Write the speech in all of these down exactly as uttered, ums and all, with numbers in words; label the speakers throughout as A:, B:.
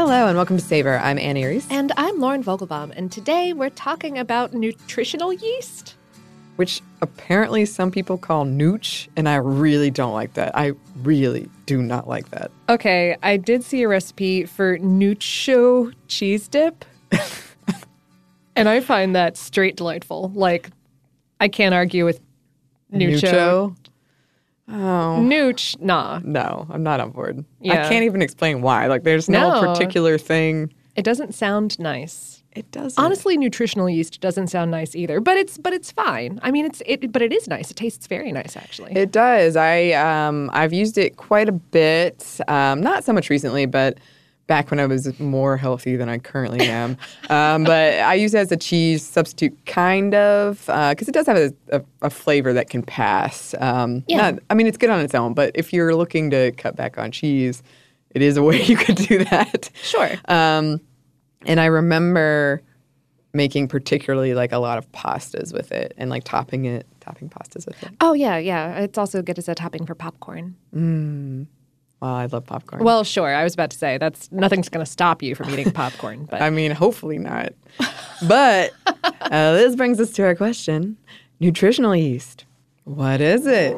A: Hello and welcome to Savor. I'm Annie Reese.
B: And I'm Lauren Vogelbaum, and today we're talking about nutritional yeast.
A: Which apparently some people call nooch, and I really don't like that. I really do not like that.
B: Okay, I did see a recipe for Nuccio cheese dip, and I find that straight delightful. Like, I can't argue with Nuccio.
A: Nuccio? Oh.
B: Nooch, nah.
A: No, I'm not on board.
B: Yeah.
A: I can't even explain why. Like, there's no,
B: No.
A: particular thing.
B: It doesn't sound nice.
A: It doesn't.
B: Honestly, nutritional yeast doesn't sound nice either, but it's but it's fine. I mean, it's it, but it is nice. It tastes very nice, actually.
A: It does. I um I've used it quite a bit. Um, not so much recently, but back when I was more healthy than I currently am. um, but I use it as a cheese substitute, kind of, because uh, it does have a, a, a flavor that can pass. Um,
B: Yeah.
A: Not, I mean, it's good on its own, but if you're looking to cut back on cheese, it is a way you could do that.
B: Sure.
A: Um, and I remember making particularly like a lot of pastas with it and like topping it, topping pastas with it.
B: Oh, yeah, yeah. It's also good as a topping for popcorn.
A: Mm. Well, I love popcorn.
B: Well, sure. I was about to say that's nothing's going to stop you from eating popcorn. But
A: I mean, hopefully not. But uh, this brings us to our question. Nutritional yeast. What is it?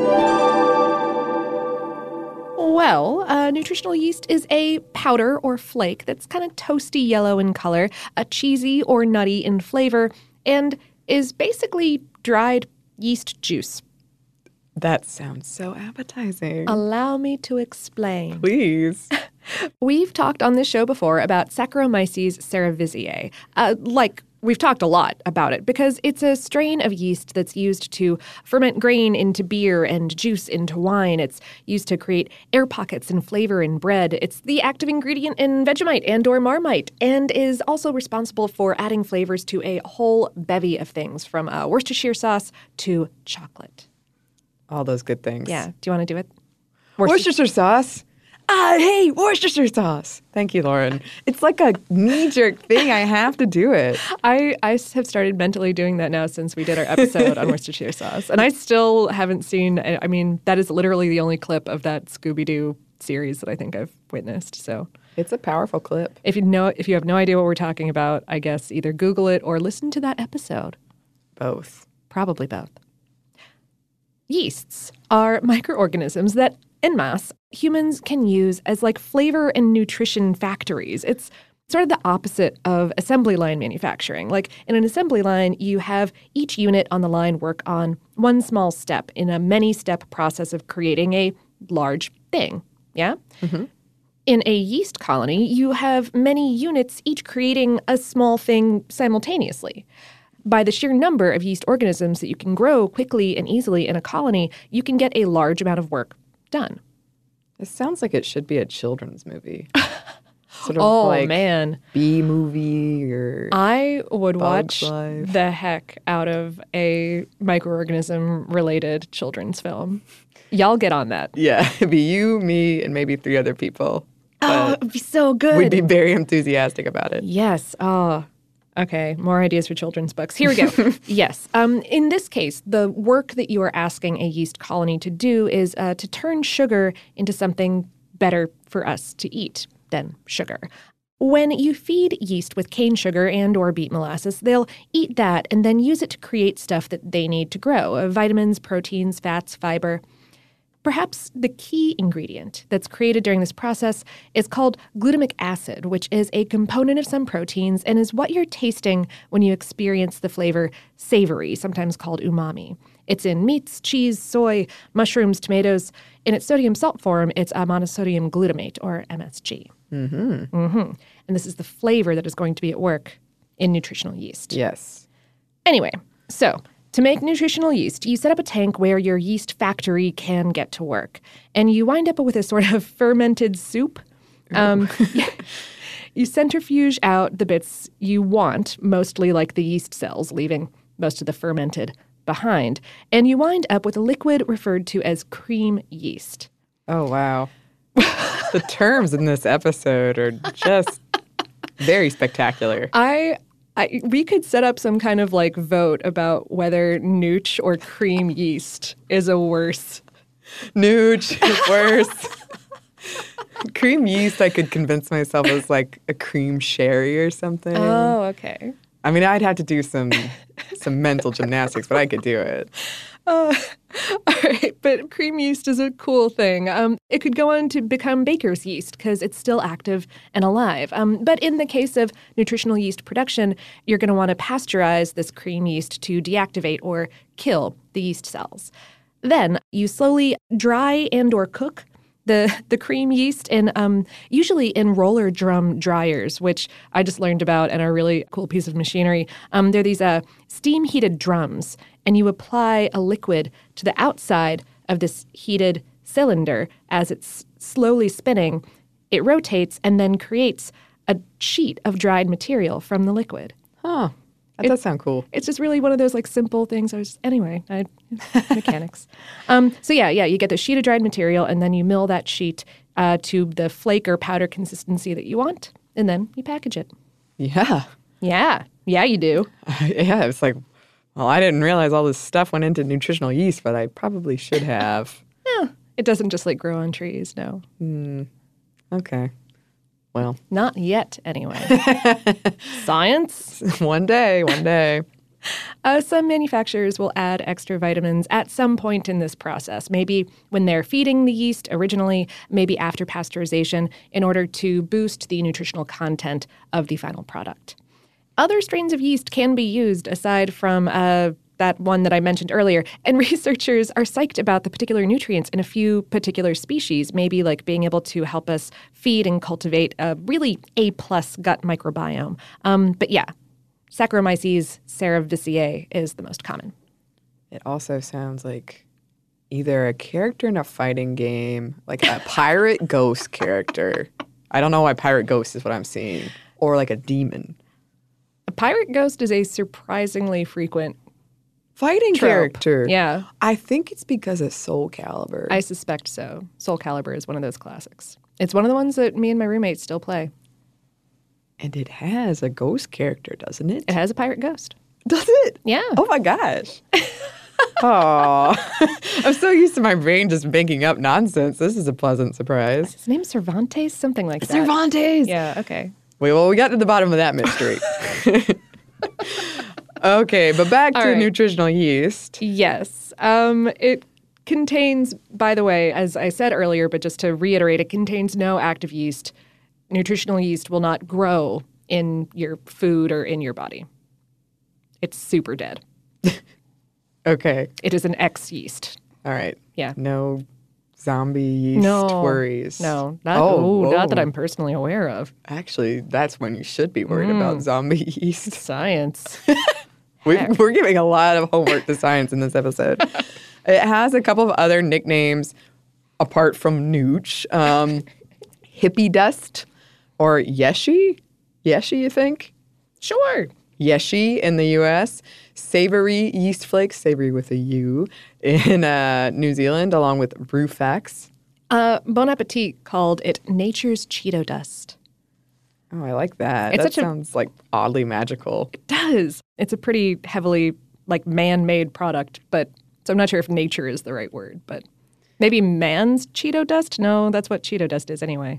B: Well, uh, nutritional yeast is a powder or flake that's kind of toasty yellow in color, a cheesy or nutty in flavor, and is basically dried yeast juice.
A: That sounds so appetizing.
B: Allow me to explain.
A: Please.
B: We've talked on this show before about Saccharomyces cerevisiae. Uh, like, we've talked a lot about it because it's a strain of yeast that's used to ferment grain into beer and juice into wine. It's used to create air pockets and flavor in bread. It's the active ingredient in Vegemite and or Marmite and is also responsible for adding flavors to a whole bevy of things, from uh, Worcestershire sauce to chocolate.
A: All those good things.
B: Yeah. Do you want to do it?
A: Worcestershire sauce. I hate Worcestershire sauce. Thank you, Lauren. It's like a knee-jerk thing. I have to do it.
B: I, I have started mentally doing that now since we did our episode on Worcestershire sauce. And I still haven't seen, I mean, that is literally the only clip of that Scooby-Doo series that I think I've witnessed. So
A: It's a powerful clip.
B: if you know, if you have no idea what we're talking about, I guess either Google it or listen to that episode.
A: Both.
B: Probably both. Yeasts are microorganisms that, en masse, humans can use as like flavor and nutrition factories. It's sort of the opposite of assembly line manufacturing. Like in an assembly line, you have each unit on the line work on one small step in a many-step process of creating a large thing. Yeah?
A: Mm-hmm.
B: In a yeast colony, you have many units each creating a small thing simultaneously. By the sheer number of yeast organisms that you can grow quickly and easily in a colony, you can get a large amount of work done.
A: It sounds like it should be a children's movie. Sort of
B: Oh,
A: like
B: man.
A: B movie or
B: I would
A: Bug's
B: watch
A: Life.
B: the heck out of a microorganism-related children's film. Y'all get on that.
A: Yeah, it'd be you, me, and maybe three other people.
B: Oh,
A: But
B: it would be so good.
A: we'd be very enthusiastic about it.
B: Yes. Oh, okay. More ideas for children's books. Here we go. Yes. Um, in this case, the work that you are asking a yeast colony to do is uh, to turn sugar into something better for us to eat than sugar. When you feed yeast with cane sugar and or beet molasses, they'll eat that and then use it to create stuff that they need to grow, uh, vitamins, proteins, fats, fiber. Perhaps the key ingredient that's created during this process is called glutamic acid, which is a component of some proteins and is what you're tasting when you experience the flavor savory, sometimes called umami. It's in meats, cheese, soy, mushrooms, tomatoes. In its sodium salt form, it's a monosodium glutamate, or M S G.
A: Mm-hmm.
B: Mm-hmm. And this is the flavor that is going to be at work in nutritional yeast.
A: Yes.
B: Anyway, so to make nutritional yeast, you set up a tank where your yeast factory can get to work. And you wind up with a sort of fermented soup. Um, you centrifuge out the bits you want, mostly like the yeast cells, leaving most of the fermented behind. And you wind up with a liquid referred to as cream yeast.
A: Oh, wow. The terms in this episode are just very spectacular.
B: I... I, we could set up some kind of like vote about whether nooch or cream yeast is a worse.
A: Nooch is worse. Cream yeast, I could convince myself was like a cream sherry or something.
B: Oh, okay.
A: I mean, I'd have to do some some mental gymnastics, but I could do it.
B: Uh, all right, but cream yeast is a cool thing. Um, it could go on to become baker's yeast because it's still active and alive. Um, but in the case of nutritional yeast production, you're going to want to pasteurize this cream yeast to deactivate or kill the yeast cells. Then you slowly dry and or cook the the cream yeast in um, usually in roller drum dryers, which I just learned about and are a really cool piece of machinery. Um, they're these uh, steam heated drums, and you apply a liquid to the outside of this heated cylinder as it's slowly spinning. It rotates and then creates a sheet of dried material from the liquid.
A: Huh. That
B: It-
A: does sound cool.
B: It's just really one of those like simple things. I was anyway, I, mechanics. Um, so yeah, yeah, you get the sheet of dried material, and then you mill that sheet uh, to the flake or powder consistency that you want, and then you package it.
A: Yeah.
B: Yeah, yeah, you do.
A: Yeah, it's like, well, I didn't realize all this stuff went into nutritional yeast, but I probably should have.
B: It doesn't just like grow on trees. No,
A: Okay. Well,
B: not yet. Anyway, science.
A: one day, one day.
B: Uh, some manufacturers will add extra vitamins at some point in this process, maybe when they're feeding the yeast originally, maybe after pasteurization, in order to boost the nutritional content of the final product. Other strains of yeast can be used aside from uh, that one that I mentioned earlier, and researchers are psyched about the particular nutrients in a few particular species, maybe like being able to help us feed and cultivate a really A-plus gut microbiome. Um, but yeah, Saccharomyces cerevisiae is the most common.
A: It also sounds like either a character in a fighting game, like a pirate ghost character. I don't know why pirate ghost is what I'm seeing. Or like a demon.
B: A pirate ghost is a surprisingly frequent
A: Fighting
B: trope.
A: character.
B: Yeah,
A: I think it's because of Soul Calibur.
B: I suspect so. Soul Calibur is one of those classics. It's one of the ones that me and my roommate still play.
A: And it has a ghost character, doesn't it?
B: It has a pirate ghost.
A: Does it?
B: Yeah.
A: Oh my gosh. Oh, I'm so used to my brain just making up nonsense. This is a pleasant surprise.
B: His name's Cervantes, something like that.
A: Cervantes.
B: Yeah, okay.
A: Wait, well, we got to the bottom of that mystery. Okay, but back
B: All
A: to
B: right.
A: nutritional yeast.
B: Yes. Um, it contains, by the way, as I said earlier, but just to reiterate, it contains no active yeast. Nutritional yeast will not grow in your food or in your body. It's super dead.
A: Okay,
B: It is an X yeast.
A: all right.
B: Yeah.
A: No zombie yeast
B: No
A: worries.
B: No, not,
A: Oh,
B: ooh, not that
A: whoa.
B: I'm personally aware of.
A: Actually, that's when you should be worried
B: Mm.
A: about zombie yeast.
B: Science.
A: We, we're giving a lot of homework to science in this episode. It has a couple of other nicknames apart from nooch. Um, hippie dust or yeshi. Yeshi, you think?
B: Sure.
A: Yeshi in the U S, savory yeast flakes, savory with a U, in uh, New Zealand, along with Rufax.
B: Uh, Bon Appetit called it nature's Cheeto dust.
A: Oh, I like that.
B: It's
A: that
B: such a-
A: sounds like oddly magical.
B: It does. It's a pretty heavily like man-made product, but so I'm not sure if nature is the right word, but maybe man's Cheeto dust? No, that's what Cheeto dust is anyway.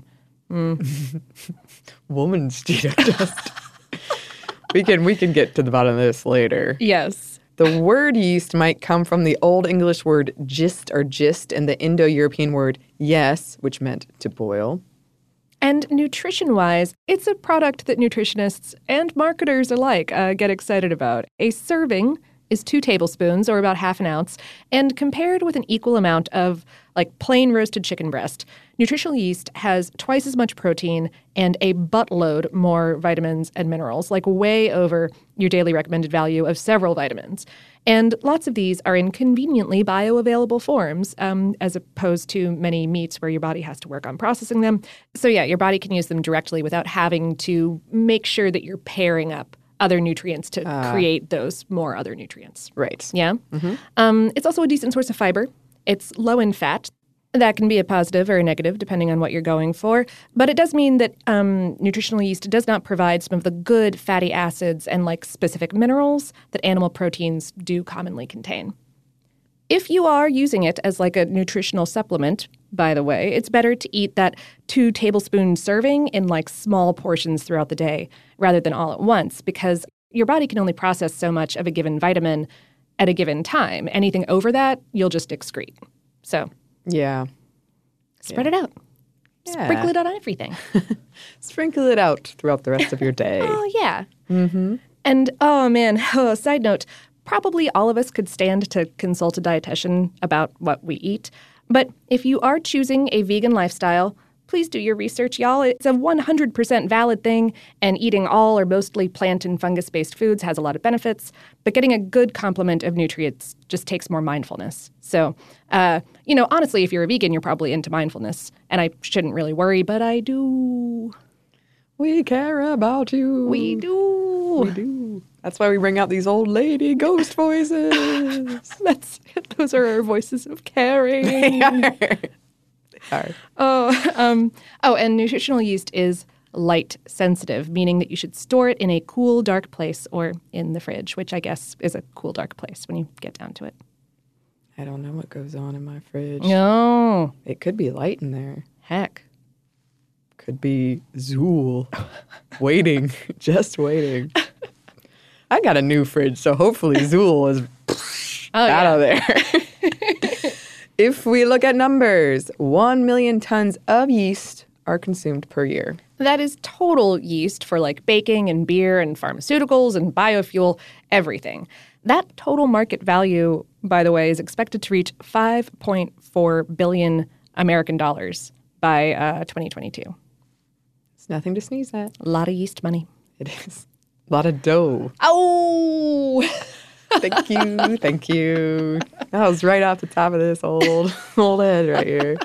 A: Woman's Cheeto dust. we can we can get to the bottom of this later.
B: Yes.
A: The word yeast might come from the Old English word gist or gist and the Indo-European word yes, which meant to boil.
B: And nutrition-wise, it's a product that nutritionists and marketers alike uh, get excited about. A serving is two tablespoons, or about half an ounce, and compared with an equal amount of like plain roasted chicken breast, nutritional yeast has twice as much protein and a buttload more vitamins and minerals, like way over your daily recommended value of several vitamins. And lots of these are in conveniently bioavailable forms, um, as opposed to many meats where your body has to work on processing them. So yeah, your body can use them directly without having to make sure that you're pairing up other nutrients to create those more other nutrients.
A: Right.
B: Yeah. Um, it's also a decent source of fiber. It's low in fat. That can be a positive or a negative, depending on what you're going for. But it does mean that um, nutritional yeast does not provide some of the good fatty acids and like specific minerals that animal proteins do commonly contain. If you are using it as like a nutritional supplement, by the way, it's better to eat that two tablespoon serving in like small portions throughout the day rather than all at once, because your body can only process so much of a given vitamin at a given time. Anything over that, you'll just excrete. So
A: Yeah.
B: spread
A: Yeah.
B: it out.
A: Yeah.
B: Sprinkle it on everything.
A: Sprinkle it out throughout the rest of your day.
B: Oh, yeah. Mm-hmm. And, oh, man, oh, side note, probably all of us could stand to consult a dietitian about what we eat. But if you are choosing a vegan lifestyle, please do your research, y'all. It's a one hundred percent valid thing, and eating all or mostly plant and fungus-based foods has a lot of benefits, but getting a good complement of nutrients just takes more mindfulness. So, uh, you know, honestly, if you're a vegan, you're probably into mindfulness, and I shouldn't really worry, but I do.
A: We care about you.
B: We do.
A: We do. That's why we bring out these old lady ghost voices.
B: That's those are our voices of caring.
A: They are. They are.
B: Oh, um, oh, and nutritional yeast is light sensitive, meaning that you should store it in a cool, dark place or in the fridge, which I guess is a cool, dark place when you get down to it.
A: I don't know what goes on in my fridge.
B: No.
A: It could be light in there.
B: Heck.
A: Could be Zool. Waiting. Just waiting. I got a new fridge, so hopefully Zool is
B: Oh,
A: out
B: yeah.
A: of there. If we look at numbers, one million tons of yeast are consumed per year.
B: That is total yeast for like baking and beer and pharmaceuticals and biofuel, everything. That total market value, by the way, is expected to reach five point four billion American dollars by uh, twenty twenty-two.
A: It's nothing to sneeze at.
B: A lot of yeast money.
A: It is. A lot of dough.
B: Oh!
A: Thank you. Thank you. That was right off the top of this old, old head right here.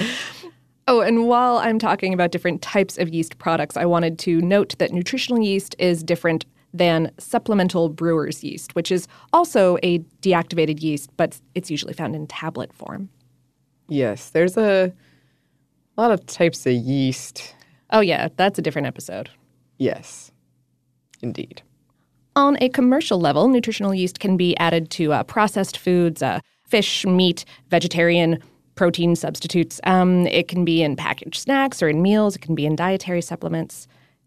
B: Oh, and while I'm talking about different types of yeast products, I wanted to note that nutritional yeast is different than supplemental brewer's yeast, which is also a deactivated yeast, but it's usually found in tablet form.
A: Yes, there's a lot of types of yeast.
B: Oh, yeah, that's a different episode.
A: Yes, indeed.
B: On a commercial level, nutritional yeast can be added to uh, processed foods, uh, fish, meat, vegetarian protein substitutes. Um, it can be in packaged snacks or in meals. It can be in dietary supplements.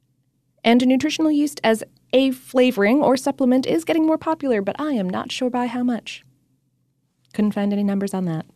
B: And nutritional yeast as a flavoring or supplement is getting more popular, but I am not sure by how much. Couldn't find any numbers on that.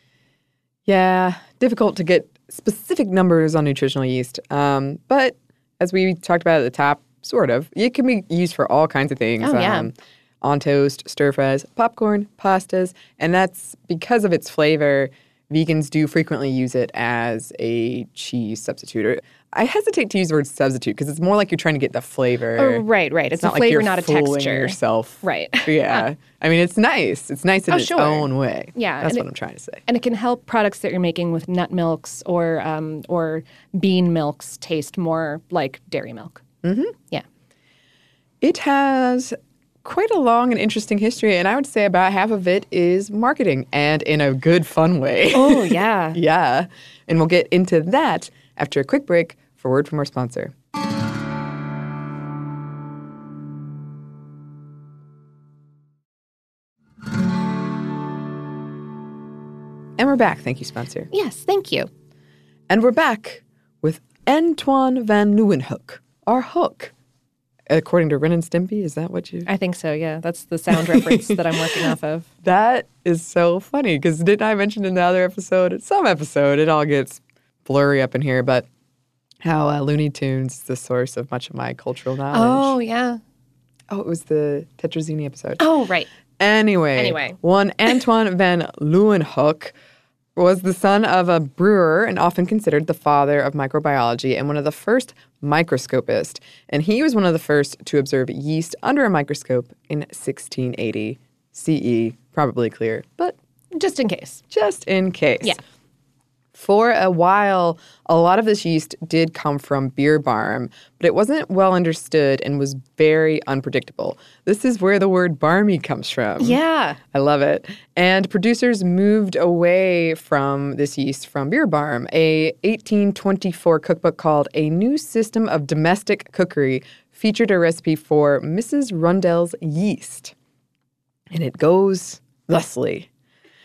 A: Yeah, difficult to get specific numbers on nutritional yeast. Um, but as we talked about at the top, sort of, it can be used for all kinds of things.
B: Oh, yeah.
A: Um, on toast, stir fries, popcorn, pastas. And that's because of its flavor. Vegans do frequently use it as a cheese substitute. I hesitate to use the word substitute because it's more like you're trying to get the flavor.
B: Oh, right, right. It's,
A: It's
B: a
A: not like
B: flavor,
A: you're
B: not a
A: fooling
B: texture.
A: yourself.
B: Right.
A: Yeah. I mean, it's nice. It's nice in
B: Oh,
A: its
B: sure.
A: own way.
B: Yeah,
A: That's
B: and
A: what
B: it-
A: I'm trying to say.
B: And it can help products that you're making with nut milks or um, or bean milks taste more like dairy milk. Mm-hmm. Yeah.
A: It has quite a long and interesting history, and I would say about half of it is marketing, and in a good, fun way.
B: Oh, yeah.
A: Yeah. And we'll get into that after a quick break for word from our sponsor. And we're back. Thank you, sponsor.
B: Yes, thank you.
A: And we're back with Antoine Van Leeuwenhoek, our hook. According to Ren and Stimpy, is that what you...
B: I think so, yeah. That's the sound reference that I'm working off of.
A: That is so funny because didn't I mention in the other episode, some episode, it all gets blurry up in here, but how uh, Looney Tunes is the source of much of my cultural knowledge.
B: Oh, yeah.
A: Oh, it was the Tetrazzini episode.
B: Oh, right.
A: Anyway,
B: Anyway.
A: one Antoine Van Leeuwenhoek was the son of a brewer and often considered the father of microbiology and one of the first microscopists. And he was one of the first to observe yeast under a microscope in sixteen eighty C E. Probably clear, but
B: Just in case.
A: just in case.
B: Yeah.
A: For a while, a lot of this yeast did come from beer barm, but it wasn't well understood and was very unpredictable. This is where the word barmy comes from.
B: Yeah.
A: I love it. And producers moved away from this yeast from beer barm. A eighteen twenty-four cookbook called A New System of Domestic Cookery featured a recipe for Missus Rundell's yeast. And it goes thusly.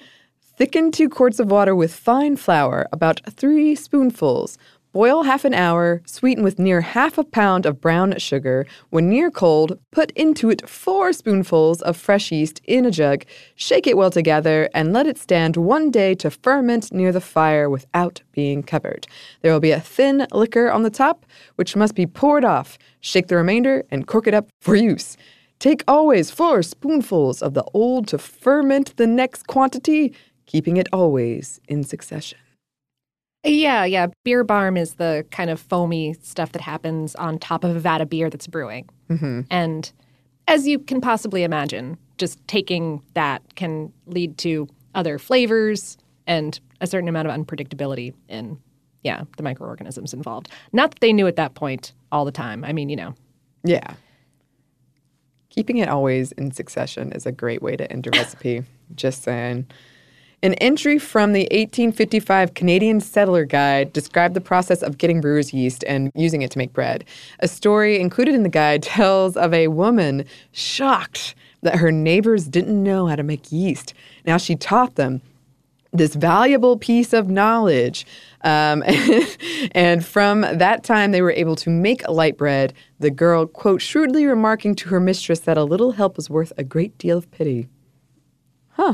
A: Thicken two quarts of water with fine flour, about three spoonfuls. Boil half an hour, sweeten with near half a pound of brown sugar. When near cold, put into it four spoonfuls of fresh yeast in a jug, shake it well together, and let it stand one day to ferment near the fire without being covered. There will be a thin liquor on the top, which must be poured off. Shake the remainder and cork it up for use. Take always four spoonfuls of the old to ferment the next quantity, keeping it always in succession.
B: Yeah, yeah. Beer barm is the kind of foamy stuff that happens on top of a vat of beer that's brewing.
A: Mm-hmm.
B: And as you can possibly imagine, just taking that can lead to other flavors and a certain amount of unpredictability in, yeah, the microorganisms involved. Not that they knew at that point all the time. I mean, you know.
A: Yeah. Keeping it always in succession is a great way to end a recipe. Just saying. An entry from the eighteen fifty-five Canadian Settler Guide described the process of getting brewer's yeast and using it to make bread. A story included in the guide tells of a woman shocked that her neighbors didn't know how to make yeast. Now she taught them this valuable piece of knowledge. Um, and from that time, they were able to make light bread, the girl, quote, shrewdly remarking to her mistress that a little help was worth a great deal of pity. Huh.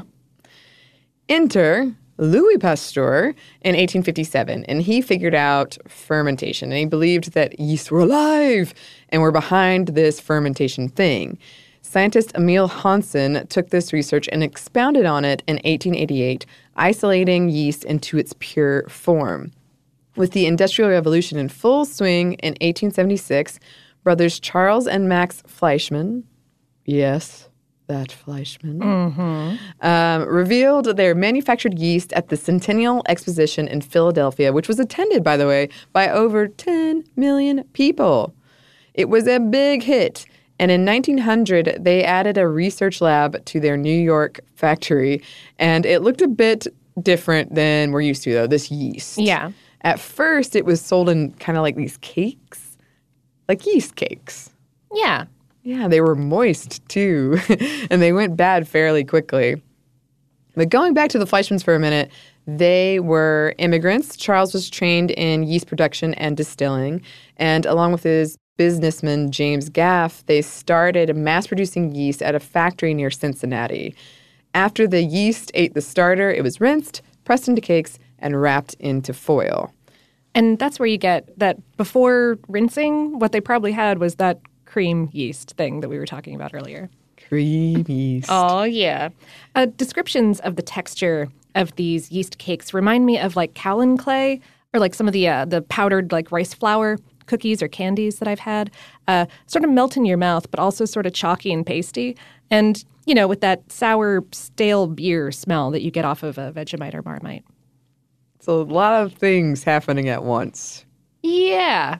A: Enter Louis Pasteur in eighteen fifty-seven, and he figured out fermentation, and he believed that yeast were alive and were behind this fermentation thing. Scientist Emil Hansen took this research and expounded on it in eighteen eighty-eight, isolating yeast into its pure form. With the Industrial Revolution in full swing in eighteen seventy-six, brothers Charles and Max Fleischmann, yes, that Fleischmann,
B: Mm-hmm.
A: um, revealed their manufactured yeast at the Centennial Exposition in Philadelphia, which was attended, by the way, by over ten million people. It was a big hit. And in nineteen hundred, they added a research lab to their New York factory, and it looked a bit different than we're used to, though, this yeast.
B: Yeah.
A: At first, it was sold in kind of like these cakes, like yeast cakes.
B: Yeah.
A: Yeah, they were moist, too, and they went bad fairly quickly. But going back to the Fleischmanns for a minute, they were immigrants. Charles was trained in yeast production and distilling, and along with his businessman James Gaff, they started mass-producing yeast at a factory near Cincinnati. After the yeast ate the starter, it was rinsed, pressed into cakes, and wrapped into foil.
B: And that's where you get that before rinsing, what they probably had was that cream yeast thing that we were talking about earlier.
A: Cream yeast.
B: Oh, yeah. Uh, descriptions of the texture of these yeast cakes remind me of like kaolin clay or like some of the uh, the powdered like rice flour cookies or candies that I've had. Uh, sort of melt in your mouth, but also sort of chalky and pasty. And, you know, with that sour, stale beer smell that you get off of a Vegemite or Marmite.
A: It's a lot of things happening at once.
B: Yeah.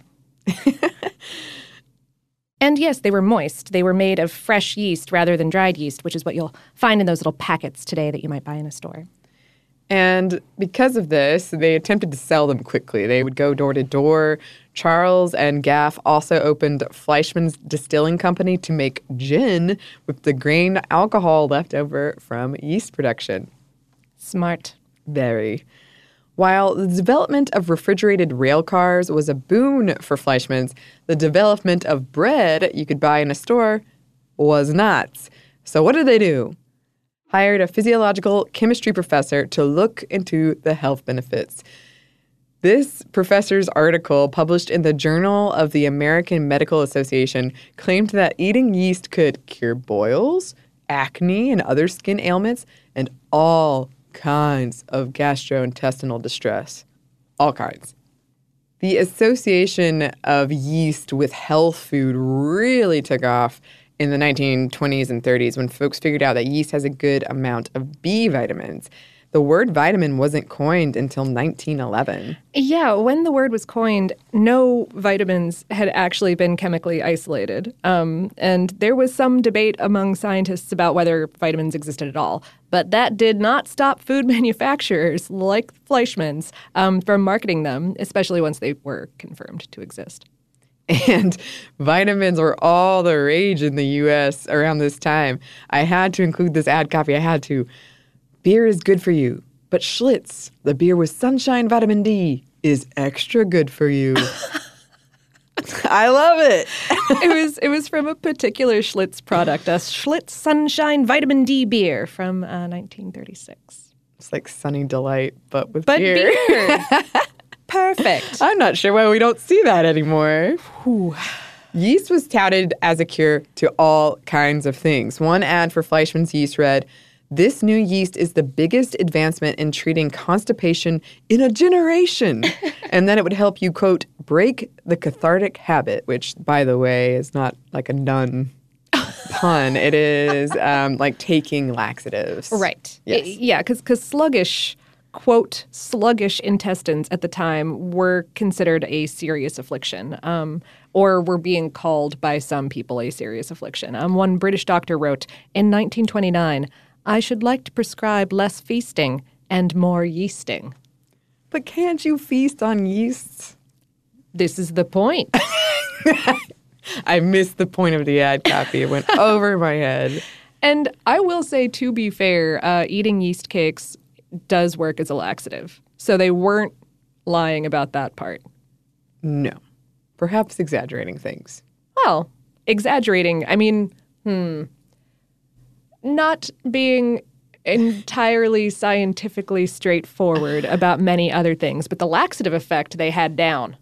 B: And yes, they were moist. They were made of fresh yeast rather than dried yeast, which is what you'll find in those little packets today that you might buy in a store.
A: And because of this, they attempted to sell them quickly. They would go door to door. Charles and Gaff also opened Fleischmann's Distilling Company to make gin with the grain alcohol left over from yeast production.
B: Smart.
A: Very. While the development of refrigerated rail cars was a boon for Fleischmann's, the development of bread you could buy in a store was not. So what did they do? Hired a physiological chemistry professor to look into the health benefits. This professor's article, published in the Journal of the American Medical Association, claimed that eating yeast could cure boils, acne, and other skin ailments, and all kinds of gastrointestinal distress. All kinds. The association of yeast with health food really took off in the nineteen twenties and thirties when folks figured out that yeast has a good amount of B vitamins. The word vitamin wasn't coined until nineteen eleven.
B: Yeah, when the word was coined, no vitamins had actually been chemically isolated. Um, and there was some debate among scientists about whether vitamins existed at all. But that did not stop food manufacturers like Fleischmann's um, from marketing them, especially once they were confirmed to exist.
A: And vitamins were all the rage in the U S around this time. I had to include this ad copy. I had to. Beer is good for you. But Schlitz, the beer with sunshine vitamin D, is extra good for you. I love it.
B: it was it was from a particular Schlitz product, a Schlitz Sunshine Vitamin D beer from uh, nineteen thirty-six.
A: It's like Sunny Delight, but with
B: But
A: beer.
B: beer. Perfect.
A: I'm not sure why we don't see that anymore.
B: Whew.
A: Yeast was touted as a cure to all kinds of things. One ad for Fleischmann's yeast read, "This new yeast is the biggest advancement in treating constipation in a generation." And then it would help you, quote, break the cathartic habit, which, by the way, is not like a nun pun. It is um, like taking laxatives.
B: Right.
A: Yes.
B: I- yeah, because sluggish, quote, sluggish intestines at the time were considered a serious affliction, um, or were being called by some people a serious affliction. Um, one British doctor wrote in nineteen twenty-nine, "I should like to prescribe less feasting and more yeasting."
A: But can't you feast on yeasts?
B: This is the point.
A: I missed the point of the ad copy. It went over my head.
B: And I will say, to be fair, uh, eating yeast cakes does work as a laxative. So they weren't lying about that part.
A: No. Perhaps exaggerating things.
B: Well, exaggerating. I mean, hmm. Not being entirely scientifically straightforward about many other things, but the laxative effect they had down.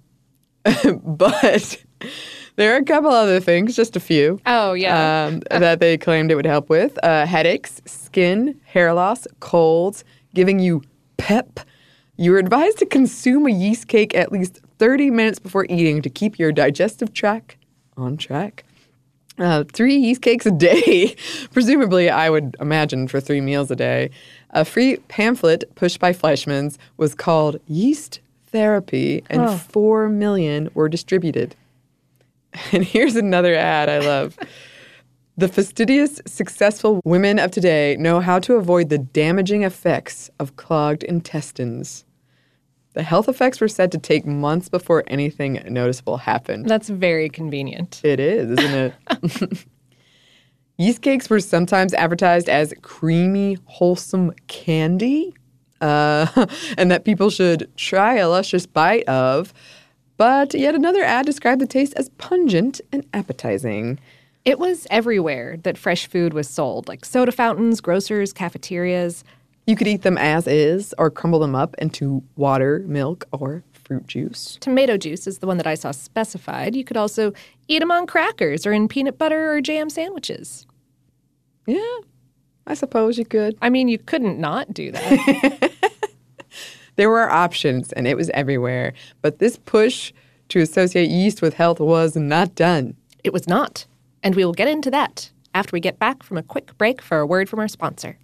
A: But there are a couple other things, just a few.
B: Oh, yeah.
A: Um, that they claimed it would help with. Uh, headaches, skin, hair loss, colds, giving you pep. You were advised to consume a yeast cake at least thirty minutes before eating to keep your digestive tract on track. Uh, three yeast cakes a day, presumably, I would imagine, for three meals a day. A free pamphlet pushed by Fleischmann's was called Yeast Therapy, and
B: Oh.
A: four million were distributed. And here's another ad I love. The fastidious, successful women of today know how to avoid the damaging effects of clogged intestines. The health effects were said to take months before anything noticeable happened.
B: That's very convenient.
A: It is, isn't it? Yeast cakes were sometimes advertised as creamy, wholesome candy, uh, and that people should try a luscious bite of. But yet another ad described the taste as pungent and appetizing.
B: It was everywhere that fresh food was sold, like soda fountains, grocers, cafeterias.
A: You could eat them as is or crumble them up into water, milk, or fruit juice.
B: Tomato juice is the one that I saw specified. You could also eat them on crackers or in peanut butter or jam sandwiches.
A: Yeah, I suppose you could.
B: I mean, you couldn't not do that.
A: There were options, and it was everywhere. But this push to associate yeast with health was not done.
B: It was not. And we will get into that after we get back from a quick break for a word from our sponsor.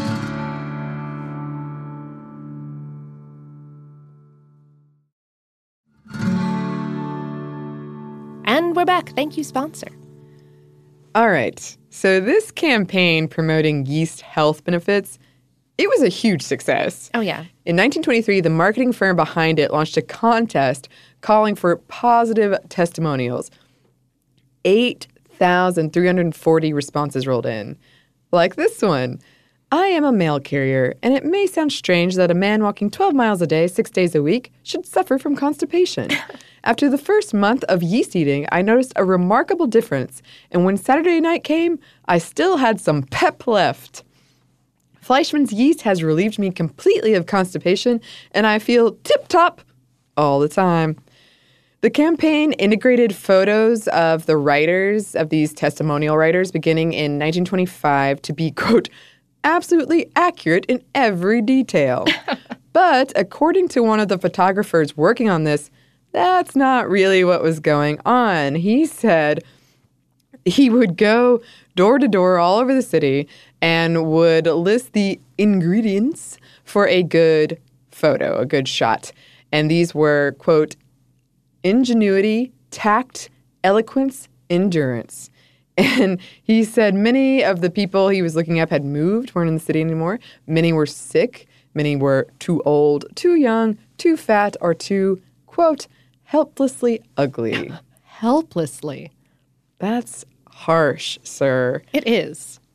B: And we're back. Thank you, sponsor.
A: All right. So this campaign promoting yeast health benefits, it was a huge success.
B: Oh, yeah.
A: In nineteen twenty-three, the marketing firm behind it launched a contest calling for positive testimonials. eight thousand three hundred forty responses rolled in. Like this one. I am a mail carrier, and it may sound strange that a man walking twelve miles a day, six days a week, should suffer from constipation. After the first month of yeast eating, I noticed a remarkable difference, and when Saturday night came, I still had some pep left. Fleischmann's yeast has relieved me completely of constipation, and I feel tip-top all the time. The campaign integrated photos of the writers, of these testimonial writers, beginning in nineteen twenty-five to be, quote, absolutely accurate in every detail. But according to one of the photographers working on this, that's not really what was going on. He said he would go door to door all over the city and would list the ingredients for a good photo, a good shot. And these were, quote, ingenuity, tact, eloquence, endurance. And he said many of the people he was looking up had moved, weren't in the city anymore. Many were sick. Many were too old, too young, too fat, or too, quote, helplessly ugly.
B: Helplessly.
A: That's harsh, sir.
B: It is.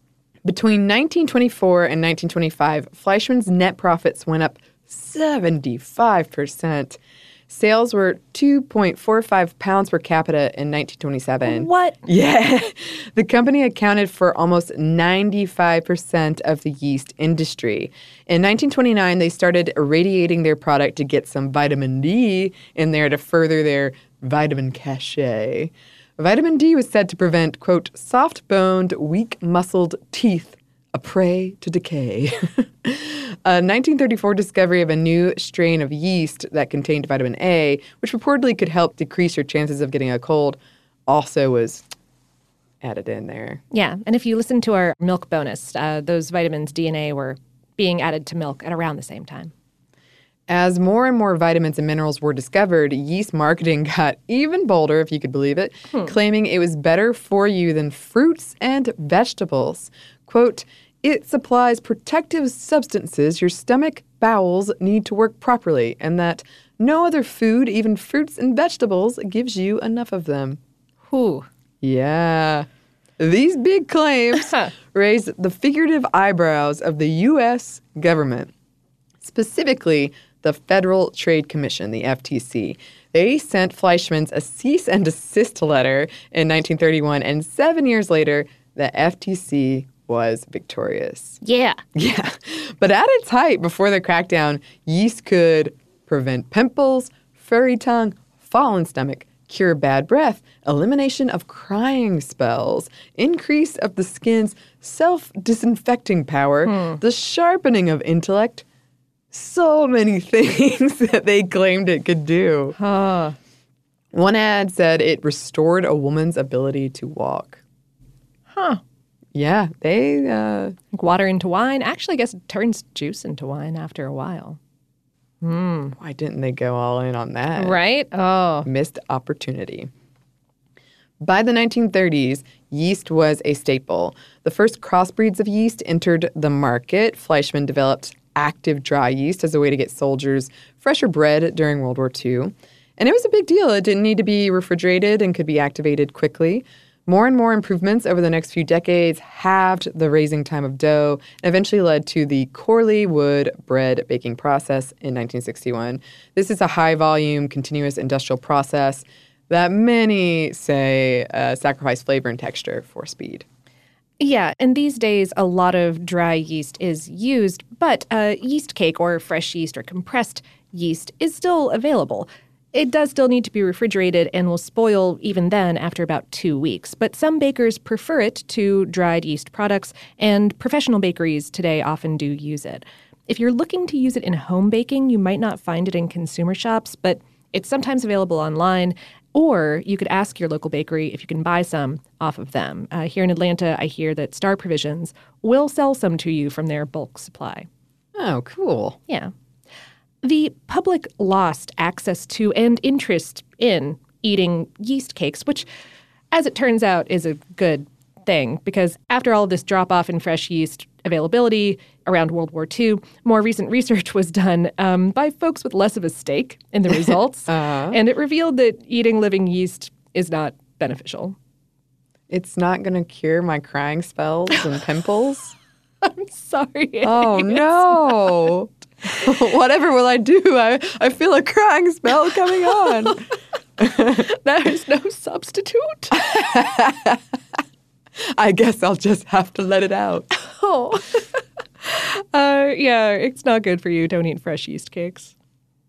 A: Between nineteen twenty-four and nineteen twenty-five, Fleischmann's net profits went up seventy-five percent. Sales were two point four five pounds per capita in nineteen twenty-seven.
B: What?
A: Yeah. The company accounted for almost ninety-five percent of the yeast industry. In nineteen twenty-nine, they started irradiating their product to get some vitamin D in there to further their vitamin cachet. Vitamin D was said to prevent, quote, soft-boned, weak-muscled teeth, a prey to decay. A nineteen thirty-four discovery of a new strain of yeast that contained vitamin A, which reportedly could help decrease your chances of getting a cold, also was added in there.
B: Yeah, and if you listen to our milk bonus, uh, those vitamins D and A were being added to milk at around the same time.
A: As more and more vitamins and minerals were discovered, yeast marketing got even bolder, if you could believe it, hmm. claiming it was better for you than fruits and vegetables. Quote, it supplies protective substances your stomach, bowels need to work properly, and that no other food, even fruits and vegetables, gives you enough of them.
B: Whew.
A: Yeah. These big claims raised the figurative eyebrows of the U S government, specifically the Federal Trade Commission, the F T C. They sent Fleischmann's a cease and desist letter in nineteen thirty-one, and seven years later, the F T C was victorious.
B: Yeah.
A: Yeah. But at its height, before the crackdown, yeast could prevent pimples, furry tongue, fallen stomach, cure bad breath, elimination of crying spells, increase of the skin's self-disinfecting power, hmm. the sharpening of intellect. So many things that they claimed it could do.
B: Huh.
A: One ad said it restored a woman's ability to walk.
B: Huh.
A: Yeah, they... Uh,
B: like water into wine. Actually, I guess it turns juice into wine after a while.
A: Mm. Why didn't they go all in on that?
B: Right? Oh.
A: Missed opportunity. By the nineteen thirties, yeast was a staple. The first crossbreeds of yeast entered the market. Fleischmann developed active dry yeast as a way to get soldiers fresher bread during World War Two. And it was a big deal. It didn't need to be refrigerated and could be activated quickly. More and more improvements over the next few decades halved the raising time of dough and eventually led to the Corley wood bread baking process in nineteen sixty-one. This is a high-volume, continuous industrial process that many say uh, sacrifice flavor and texture for speed.
B: Yeah, and these days a lot of dry yeast is used, but uh, yeast cake or fresh yeast or compressed yeast is still available. It does still need to be refrigerated and will spoil even then after about two weeks. But some bakers prefer it to dried yeast products, and professional bakeries today often do use it. If you're looking to use it in home baking, you might not find it in consumer shops, but it's sometimes available online, or you could ask your local bakery if you can buy some off of them. Uh, here in Atlanta, I hear that Star Provisions will sell some to you from their bulk supply.
A: Oh, cool.
B: Yeah. The public lost access to and interest in eating yeast cakes, which, as it turns out, is a good thing because after all of this drop-off in fresh yeast availability around World War Two, more recent research was done um, by folks with less of a stake in the results, uh-huh. and it revealed that eating living yeast is not beneficial.
A: It's not going to cure my crying spells and pimples?
B: I'm sorry.
A: Oh, no. Whatever will I do? I, I feel a crying spell coming on.
B: There is no substitute.
A: I guess I'll just have to let it out.
B: Oh. uh, yeah, it's not good for you. Don't eat fresh yeast cakes.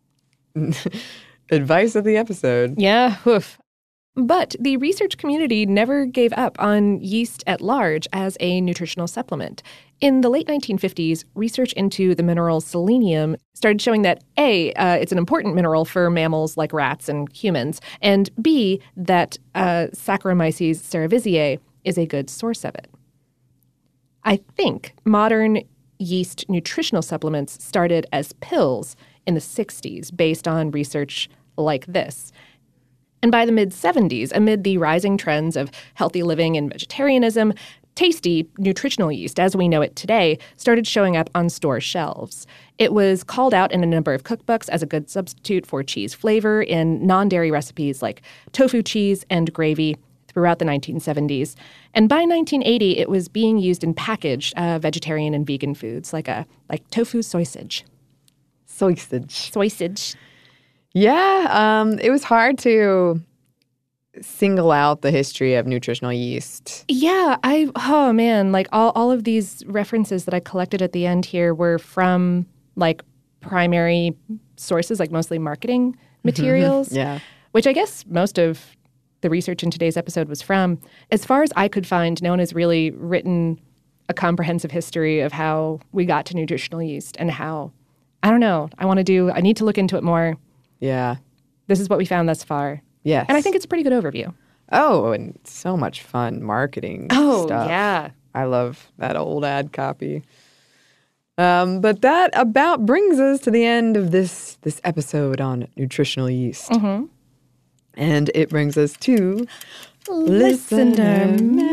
A: Advice of the episode.
B: Yeah, woof. But the research community never gave up on yeast at large as a nutritional supplement. In the late nineteen fifties, research into the mineral selenium started showing that A, uh, it's an important mineral for mammals like rats and humans, and B, that uh, Saccharomyces cerevisiae is a good source of it. I think modern yeast nutritional supplements started as pills in the sixties based on research like this. And by the mid-seventies, amid the rising trends of healthy living and vegetarianism, tasty nutritional yeast, as we know it today, started showing up on store shelves. It was called out in a number of cookbooks as a good substitute for cheese flavor in non-dairy recipes like tofu cheese and gravy throughout the nineteen seventies. And by nineteen eighty, it was being used in packaged uh, vegetarian and vegan foods like a like tofu sausage.
A: Sausage.
B: Sausage.
A: Yeah, um, it was hard to single out the history of nutritional yeast.
B: Yeah, I, oh man, like all, all of these references that I collected at the end here were from like primary sources, like mostly marketing materials.
A: Yeah.
B: Which I guess most of the research in today's episode was from. As far as I could find, no one has really written a comprehensive history of how we got to nutritional yeast and how, I don't know, I want to do, I need to look into it more.
A: Yeah.
B: This is what we found thus far.
A: Yes.
B: And I think it's a pretty good overview.
A: Oh, and so much fun marketing
B: Oh,
A: stuff.
B: yeah.
A: I love that old ad copy. Um, but that about brings us to the end of this this episode on nutritional yeast.
B: Mm-hmm.
A: And it brings us to
B: Listener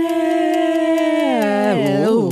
B: Mail.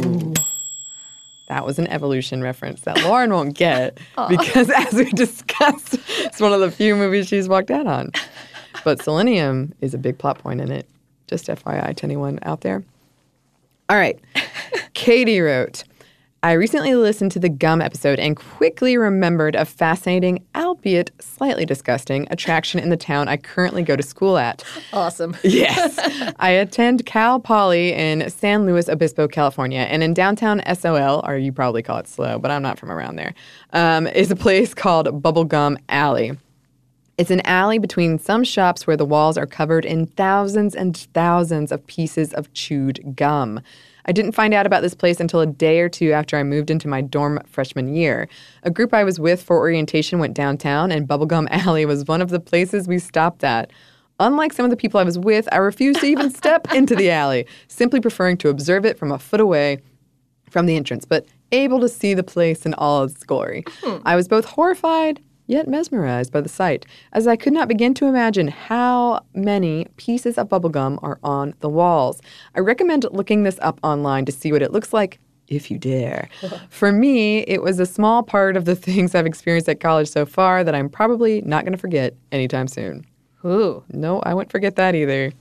A: That was an evolution reference that Lauren won't get because, as we discussed, it's one of the few movies she's walked out on. But selenium is a big plot point in it. Just F Y I to anyone out there. All right. Katie wrote, I recently listened to the gum episode and quickly remembered a fascinating, albeit slightly disgusting, attraction in the town I currently go to school at.
B: Awesome.
A: Yes. I attend Cal Poly in San Luis Obispo, California, and in downtown S O L, or you probably call it SLO, but I'm not from around there, um, is a place called Bubblegum Alley. It's an alley between some shops where the walls are covered in thousands and thousands of pieces of chewed gum. I didn't find out about this place until a day or two after I moved into my dorm freshman year. A group I was with for orientation went downtown, and Bubblegum Alley was one of the places we stopped at. Unlike some of the people I was with, I refused to even step into the alley, simply preferring to observe it from a foot away from the entrance, but able to see the place in all its glory. Hmm. I was both horrified yet mesmerized by the sight, as I could not begin to imagine how many pieces of bubblegum are on the walls. I recommend looking this up online to see what it looks like, if you dare. For me, it was a small part of the things I've experienced at college so far that I'm probably not going to forget anytime soon.
B: Ooh.
A: No, I won't forget that either.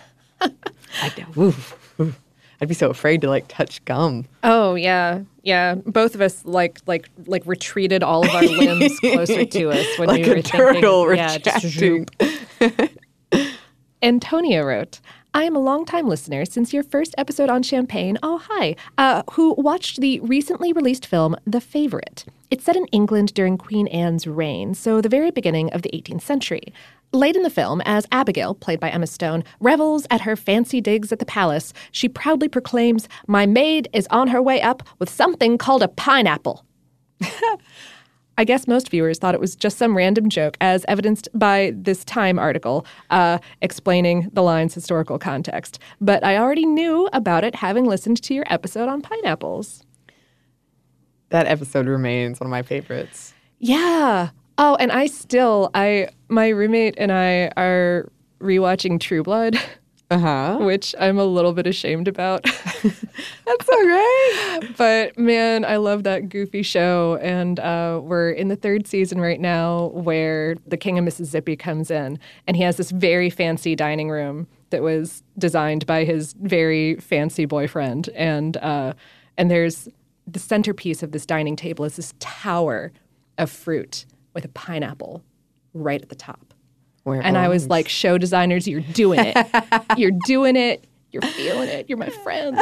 A: I know. Ooh, ooh. I'd be so afraid to, like, touch gum.
B: Oh, yeah. Yeah. Both of us, like, like, like retreated all of our limbs closer to us when
A: like
B: we were
A: a turtle
B: thinking. Yeah,
A: retracting.
B: Just Antonia wrote, I am a longtime listener since your first episode on champagne, oh hi, uh, who watched the recently released film The Favourite. It's set in England during Queen Anne's reign, so the very beginning of the eighteenth century. Late in the film, as Abigail, played by Emma Stone, revels at her fancy digs at the palace, she proudly proclaims, my maid is on her way up with something called a pineapple. I guess most viewers thought it was just some random joke, as evidenced by this Time article uh, explaining the line's historical context. But I already knew about it having listened to your episode on pineapples.
A: That episode remains one of my favorites.
B: Yeah. Oh, and I still, I my roommate and I are rewatching True Blood.
A: Uh-huh.
B: Which I'm a little bit ashamed about.
A: That's all right.
B: But, man, I love that goofy show. And uh, we're in the third season right now where the King of Mississippi comes in. And he has this very fancy dining room that was designed by his very fancy boyfriend. And uh, and there's the centerpiece of this dining table is this tower of fruit with a pineapple right at the top.
A: Where
B: and I was
A: owns.
B: like, show designers, you're doing it. You're doing it. You're feeling it. You're my friend.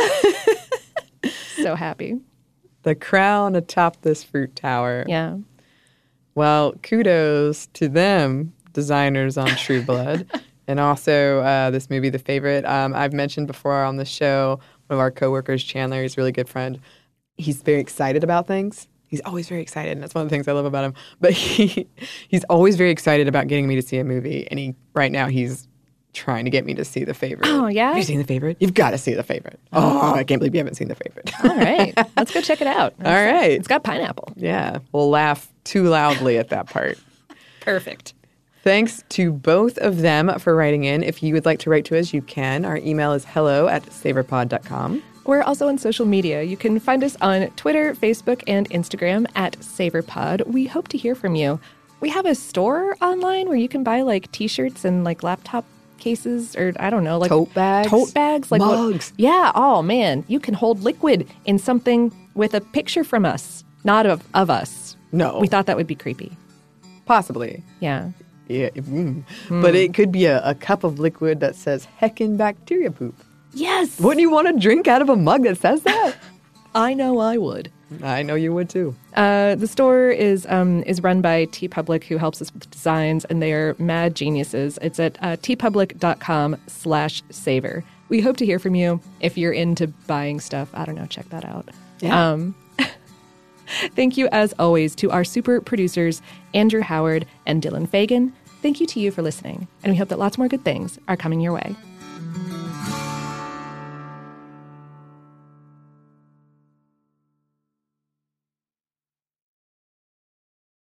B: So happy.
A: The crown atop this fruit tower.
B: Yeah.
A: Well, kudos to them, designers on True Blood. And also uh, this movie, The Favourite. Um, I've mentioned before on the show, one of our coworkers, Chandler, he's a really good friend. He's very excited about things. He's always very excited, and that's one of the things I love about him. But he he's always very excited about getting me to see a movie, and he right now he's trying to get me to see The Favourite.
B: Oh, yeah?
A: Have you seen The Favourite? You've got to see The Favourite. Oh, I can't believe you haven't seen The Favourite.
B: All right. Let's go check it out.
A: All right.
B: It's got pineapple.
A: Yeah. We'll laugh too loudly at that part.
B: Perfect.
A: Thanks to both of them for writing in. If you would like to write to us, you can. Our email is hello at savorpod dot com.
B: We're also on social media. You can find us on Twitter, Facebook, and Instagram at SavorPod. We hope to hear from you. We have a store online where you can buy like t-shirts and like laptop cases, or I don't know, like
A: Tote bags?
B: Tote bags, like what-
A: Mugs.
B: yeah. Oh man, you can hold liquid in something with a picture from us, not of of us.
A: No.
B: We thought that would be creepy.
A: Possibly.
B: Yeah.
A: Yeah. Mm. But it could be a, a cup of liquid that says heckin' bacteria poop.
B: Yes.
A: Wouldn't you want to drink out of a mug that says that?
B: I know I would.
A: I know you would too.
B: Uh, the store is um, is run by TeePublic, who helps us with designs, and they are mad geniuses. It's at uh, teepublic.com slash saver. We hope to hear from you. If you're into buying stuff, I don't know, check that out.
A: Yeah.
B: Um, thank you, as always, to our super producers, Andrew Howard and Dylan Fagan. Thank you to you for listening, and we hope that lots more good things are coming your way.